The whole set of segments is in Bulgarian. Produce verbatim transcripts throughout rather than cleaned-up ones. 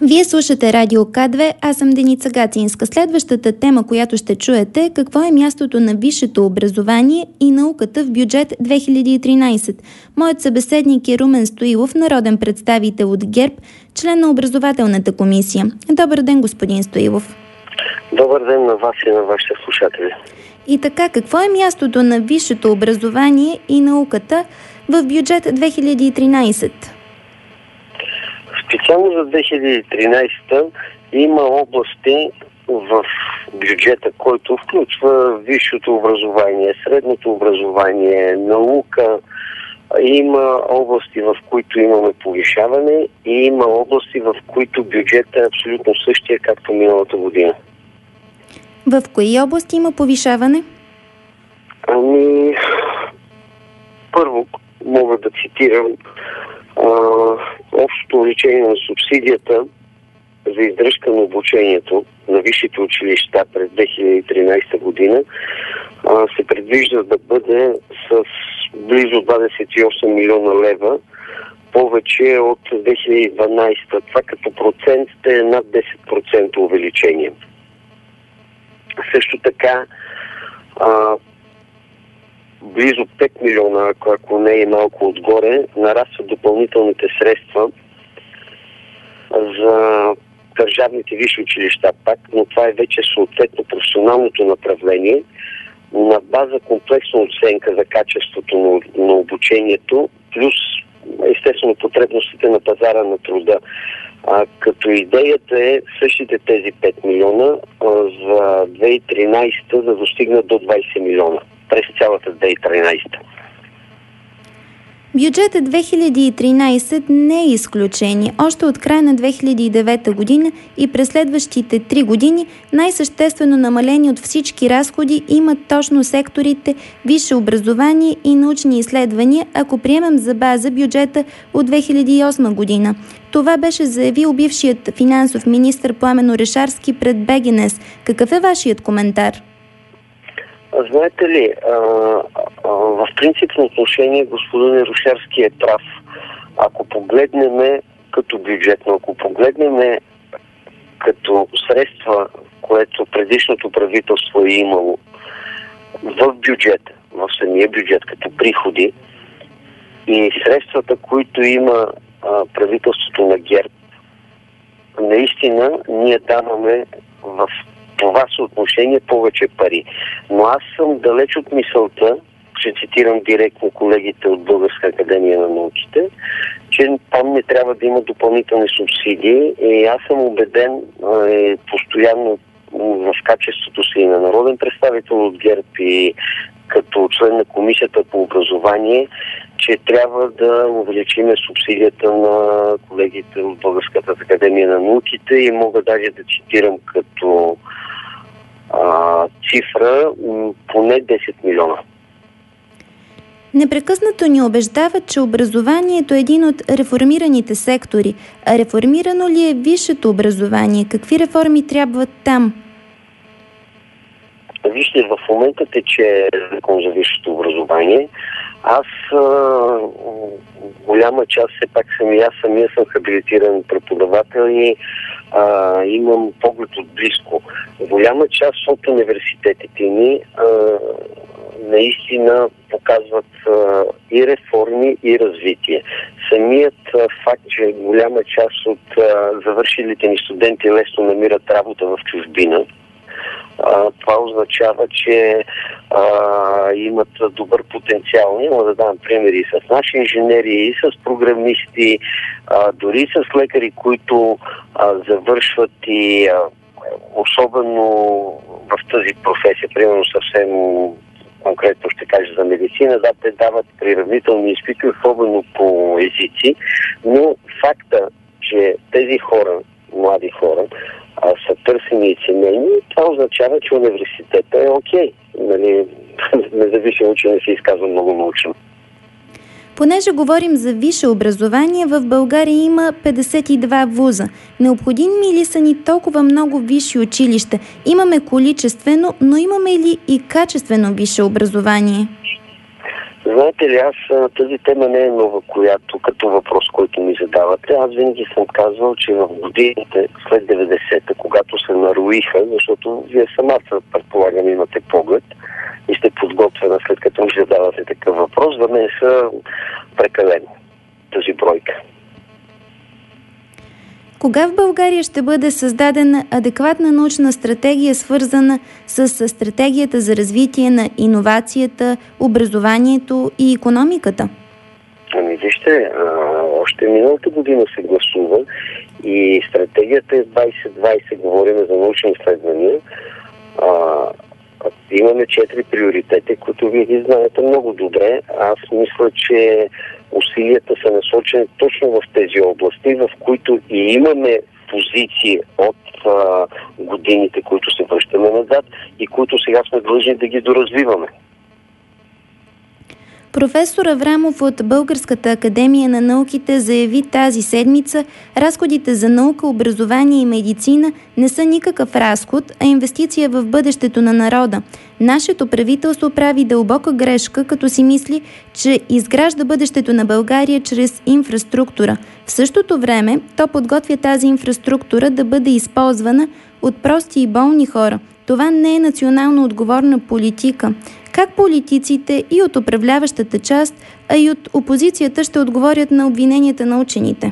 Вие слушате Радио К две, аз съм Деница Гацинска. Следващата тема, която ще чуете, е какво е мястото на висшето образование и науката в бюджет две хиляди и тринайсет. Моят събеседник е Румен Стоилов, народен представител от ГЕРБ, член на образователната комисия. Добър ден, господин Стоилов. Добър ден на вас и на вашите слушатели. И така, какво е мястото на висшето образование и науката в бюджет две хиляди и тринайсет? Специално за две хиляди и тринайсета има области в бюджета, който включва висшето образование, средното образование, наука. Има области, в които имаме повишаване, и има области, в които бюджетът е абсолютно същия, както миналата година. В кои области има повишаване? Ами, първо мога да цитирам а, общото увеличение на субсидията за издръжка на обучението на висшите училища през две хиляди и тринайсета година а, се предвижда да бъде с близо двадесет и осем милиона лева повече от две хиляди и дванайсета. Това като процент е над десет процента увеличение. Също така а, близо пет милиона, ако не и малко отгоре, нарастват допълнителните средства за държавните висши училища пак, но това е вече съответно професионалното направление на база комплексна оценка за качеството на, на обучението, плюс естествено потребностите на пазара на труда. А, като идеята е същите тези пет милиона а, за две хиляди и тринайсета да достигнат до двайсет милиона през цялата две хиляди и тринайсета. Бюджетът две хиляди и тринайсет не е изключение. Още от края на две хиляди и девета година и през следващите три години най-съществено намаление от всички разходи имат точно секторите висше образование и научни изследвания, ако приемем за база бюджета от две хиляди и осма година. Това беше заявил бившият финансов министър Пламен Орешарски пред БГНЕС. Какъв е вашият коментар? Знаете ли, а, а, в принципно отношение господин Орешарски е прав. Ако погледнем като бюджетно, ако погледнем като средства, което предишното правителство е имало в бюджета, в самия бюджет като приходи, и средствата, които има а, правителството на ГЕРБ, наистина ние даваме в това съотношение повече пари. Но аз съм далеч от мисълта, ще цитирам директно колегите от Българска академия на науките, че там не трябва да има допълнителни субсидии, и аз съм убеден е, постоянно в качеството си на народен представител от ГЕРБ и като член на комисията по образование, че трябва да увеличиме субсидията на колегите от Българската академия на науките, и мога даже да цитирам като а, цифра поне десет милиона. Непрекъснато ни убеждават, че образованието е един от реформираните сектори. А реформирано ли е висшето образование? Какви реформи трябват там? Вижте, в момента тече закон за висшето образование. Аз а, голяма част, все пак съм и аз самия съм хабилитиран преподавател и а, имам поглед от близко. Голяма част от университетите ни а, наистина показват а, и реформи, и развитие. Самият а, факт, че голяма част от а, завършилите ни студенти лесно намират работа в чужбина, А, това означава, че а, имат добър потенциал. Няма да дам примери с наши инженери, и с програмисти, а, дори и с лекари, които а, завършват и а, особено в тази професия, примерно съвсем конкретно ще кажа за медицина, да, те дават приравнителни изпити, особено по езици, но факта, че тези хора, млади хора, а, са търсени и ценени, това означава, че университета е окей. Нали, независимо, че не се изказва много научно. Понеже говорим за висше образование, в България има петдесет и два вуза. Необходими ли са ни толкова много висши училища? Имаме количествено, но имаме ли и качествено висше образование? Знаете ли, аз тази тема не е нова, която като въпрос, който ми задавате. Аз винаги съм казвал, че в годините след деветдесета, когато се нароиха, защото вие самата, предполагам, имате поглед и сте подготвена, след като ми задавате такъв въпрос, за мен са прекалено тази бройка. Кога в България ще бъде създадена адекватна научна стратегия, свързана с стратегията за развитие на иновацията, образованието и икономиката? Ами вижте, а, още миналата година се гласува и стратегията е двайсет двайсет, говорим за научни изследвания. А, имаме четири приоритети, които вие ги знаете много добре. Аз мисля, че усилията са насочени точно в тези области, в които и имаме позиции от а, годините, които се връщаме назад и които сега сме длъжни да ги доразвиваме. Професор Аврамов от Българската академия на науките заяви тази седмица: разходите за наука, образование и медицина не са никакъв разход, а инвестиция в бъдещето на народа. Нашето правителство прави дълбока грешка, като си мисли, че изгражда бъдещето на България чрез инфраструктура. В същото време то подготвя тази инфраструктура да бъде използвана от прости и болни хора. Това не е национално отговорна политика. Как политиците и от управляващата част, а и от опозицията ще отговорят на обвиненията на учените?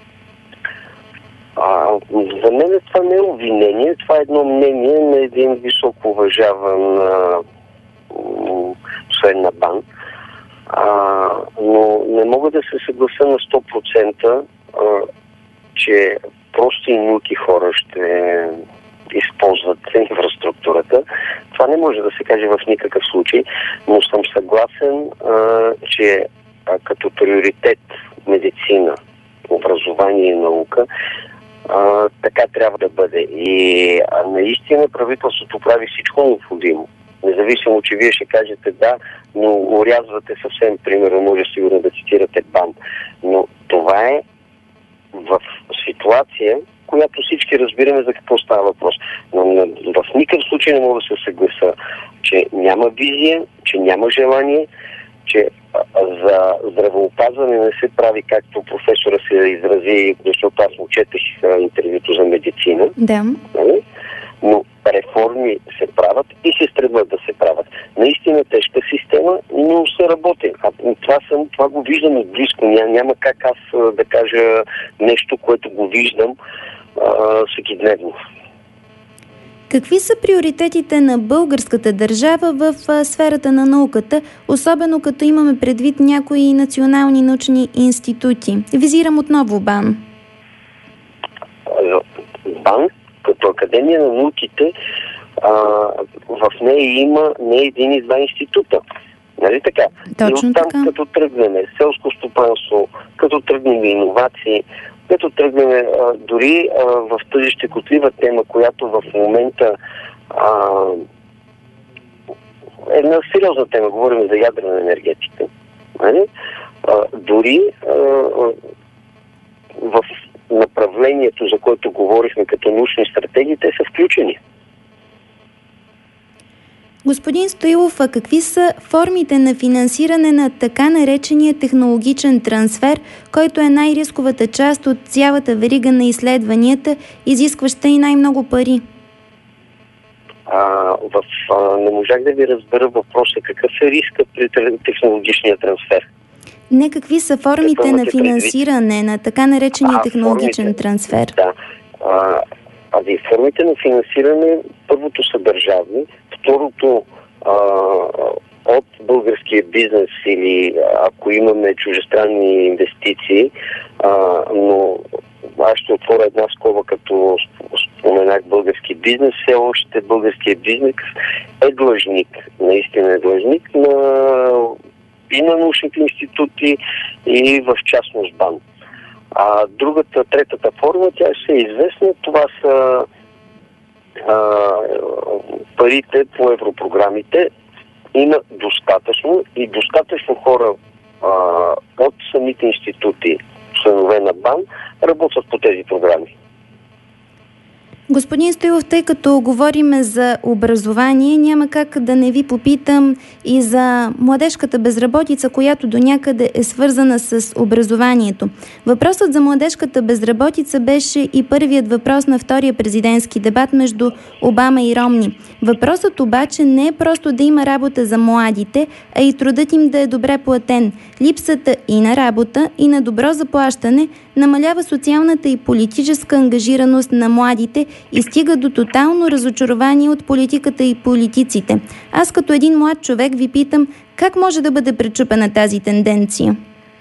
А, за мен това не е обвинение, това е едно мнение на един високо уважаван а, член на БАН. А, но не мога да се съглася на сто процента, а, че прости и науки хора ще използват инфраструктурата. Това не може да се каже в никакъв случай, но съм съгласен, а, че а, като приоритет медицина, образование и наука, а, така трябва да бъде. И а, наистина правителството прави всичко необходимо. Независимо, че вие ще кажете да, но урязвате съвсем, примерно, може сигурно да цитирате БАН. Но това е в ситуация, която всички разбираме за какво става въпрос. Но в никакъв случай не мога да се съглася, че няма визия, че няма желание, че за здравеопазване не се прави, както професора се изрази, защото аз му четех интервюто за медицина. Да. Но реформи се правят и се стремят да се правят. Наистина тежка система, но се работи. А това, съм, това го виждам отблизко. Ня, няма как аз да кажа нещо, което го виждам всекидневно. Какви са приоритетите на българската държава в сферата на науката, особено като имаме предвид някои национални научни институти? Визирам отново БАН. БАН, като Академия на науките, а, в нея има не един и два института. Нали така? Точно и оттам, така. Като тръгнем селско стопанство, като тръгнем иновации, като тръгнем а, дори а, в тази щекотлива тема, която в момента а, е една сериозна тема, говорим за ядрена енергетика. Нали? А, дори а, в направлението, за което говорихме като научни стратегии, те са включени. Господин Стоилов, а какви са формите на финансиране на така наречения технологичен трансфер, който е най-рисковата част от цялата верига на изследванията, изискваща и най-много пари? А, в, а, не можах да ви разбера въпроса. Какъв е риска при технологичния трансфер? Не, какви са формите на финансиране на така наречения а, технологичен формите, трансфер? Да. А, а формите на финансиране, първото са държавни, второто а, от българския бизнес или ако имаме чужестранни инвестиции, а, но аз ще отворя една скоба, като споменах български бизнес, все още българският бизнес е длъжник, наистина е длъжник на и на научните институти и в частност БАН. А другата, третата форма, тя ще е известна, това са а, парите по европрограмите. Има достатъчно и достатъчно хора а, от самите институти, членове на БАН, работят по тези програми. Господин Стоилов, тъй като говорим за образование, няма как да не ви попитам и за младежката безработица, която до някъде е свързана с образованието. Въпросът за младежката безработица беше и първият въпрос на втория президентски дебат между Обама и Ромни. Въпросът обаче не е просто да има работа за младите, а и трудът им да е добре платен. Липсата и на работа, и на добро заплащане намалява социалната и политическа ангажираност на младите и стига до тотално разочарование от политиката и политиците. Аз като един млад човек ви питам, как може да бъде пречупена тази тенденция?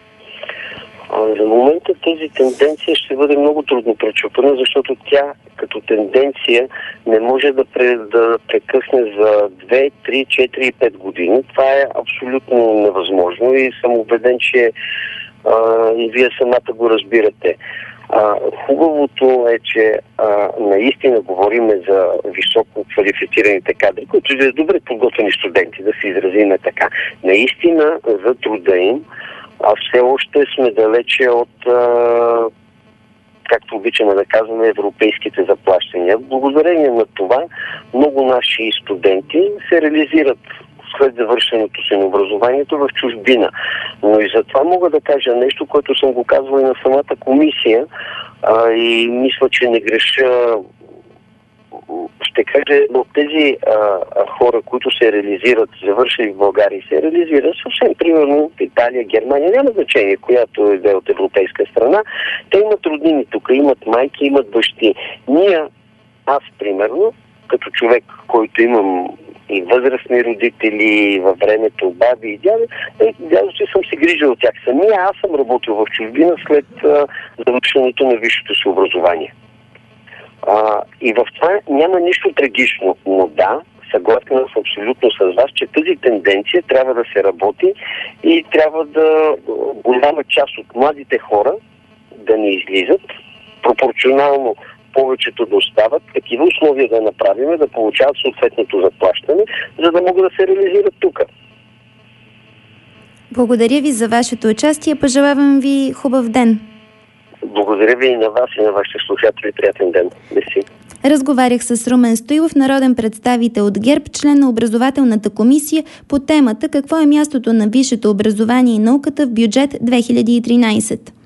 За момента тази тенденция ще бъде много трудно пречупена, защото тя като тенденция не може да, пре, да прекъсне за две, три, четири и пет години. Това е абсолютно невъзможно и съм убеден, че а, и вие самата го разбирате. А, хубавото е, че а, наистина говорим за високо квалифицираните кадри, които са добре подготвени студенти, да се изразиме така. Наистина за труда им, а все още сме далече от, а, както обичаме да казваме, европейските заплащания. Благодарение на това много наши студенти се реализират след завършеното си на образованието в чужбина. Но и за това мога да кажа нещо, което съм го казвал и на самата комисия а, и мисля, че не греша. Ще кажа, от тези а, хора, които се реализират, завършили в България и се реализират, съвсем примерно в Италия, Германия, няма значение, която е от европейска страна, те имат роднини тук, имат майки, имат бащи. Ние, аз примерно, като човек, който имам и възрастни родители, във времето баби и дядо, дядо си съм се грижил от тях. Самия аз съм работил в чужбина след а, завършването на висшето си образование. А, и в това няма нищо трагично, но да, съгласен съм абсолютно с вас, че тази тенденция трябва да се работи и трябва да голяма част от младите хора да не излизат, пропорционално повечето да остават, такива условия да направим, да получават съответното заплащане, за да могат да се реализират тук. Благодаря ви за вашето участие. Пожелавам ви хубав ден. Благодаря ви и на вас, и на вашите слушатели. Приятен ден. Мерси. Разговарях с Румен Стоилов, народен представител от ГЕРБ, член на образователната комисия, по темата какво е мястото на висшето образование и науката в бюджет две хиляди и тринадесет.